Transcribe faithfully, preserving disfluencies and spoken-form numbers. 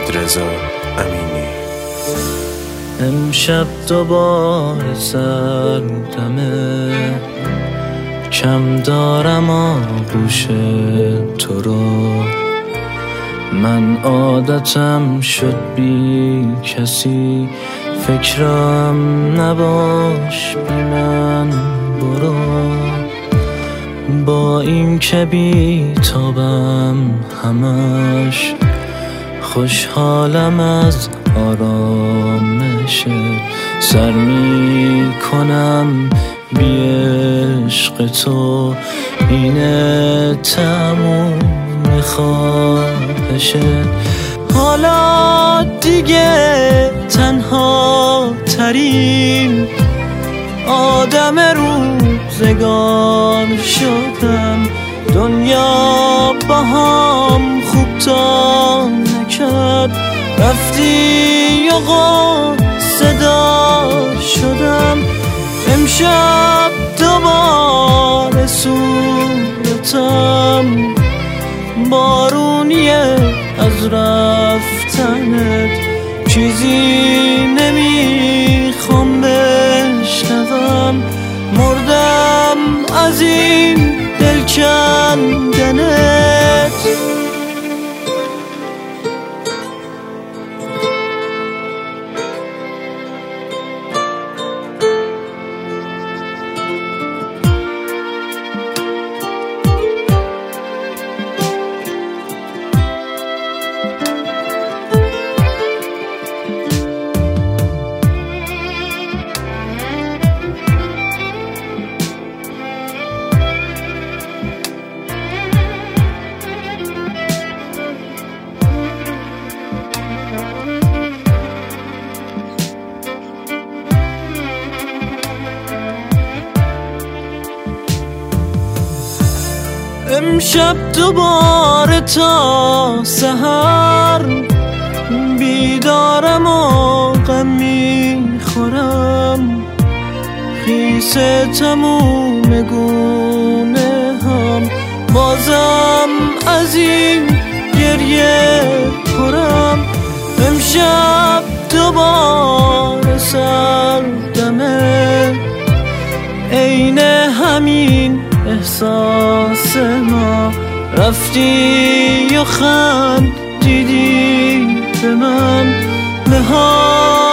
رضا امینی. امشب دوباره سردمه، کم دارم آغوش تو رو. من عادتم شد بی کسی، فکرم نباش بی من برو. با این که بی تابم همش، خوشحالم از آرامش. سر می کنم بی عشق تو، اینه تموم خواهشه. حالا دیگه تنها ترین آدم روزگار شدم. دنیا با هم خوب تا نکرد، رفتی و صدا شدم. امشب دوباره صورتم بارونیه از رفتنت، چیزی نمیخوام بشنوم. مردم از این دل کندنت. امشب دوباره تا سحر بیدارم و غم میخورم. خیسه تموم گونه هم، بازم از این گریه پرم. امشب دوباره سردمه، عین همین احساس ما. رفتی و خندیدی به من، نهار